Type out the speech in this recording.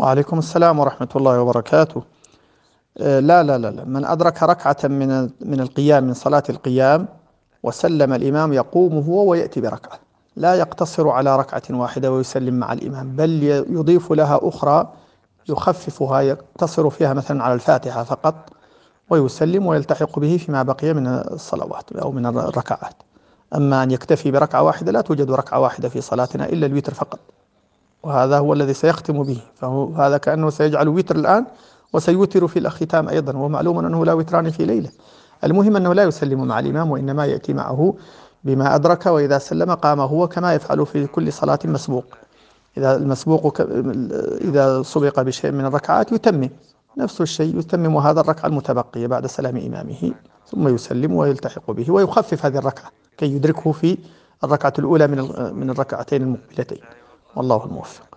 وعليكم السلام ورحمة الله وبركاته. لا، من أدرك ركعة من القيام، من صلاة القيام، وسلم الإمام، يقوم هو ويأتي بركعة، لا يقتصر على ركعة واحدة ويسلم مع الإمام، بل يضيف لها أخرى يخففها، يقتصر فيها مثلا على الفاتحة فقط، ويسلم ويلتحق به فيما بقي من الصلوات أو من الركعات. أما أن يكتفي بركعة واحدة، لا توجد ركعة واحدة في صلاتنا إلا الوتر فقط، وهذا هو الذي سيختم به، فهو هذا كأنه سيجعل وتر الآن وسيوتر في الختام أيضا، ومعلوم أنه لا وتران في ليلة. المهم أنه لا يسلم مع الإمام، وإنما يأتي معه بما أدرك، وإذا سلم قام هو كما يفعل في كل صلاة مسبوق. إذا المسبوق إذا سبق بشيء من الركعات يتمم نفس الشيء، يتمم هذا الركعة المتبقية بعد سلام إمامه، ثم يسلم ويلتحق به ويخفف هذه الركعة كي يدركه في الركعة الأولى من الركعتين المقبلتين. والله الموفق.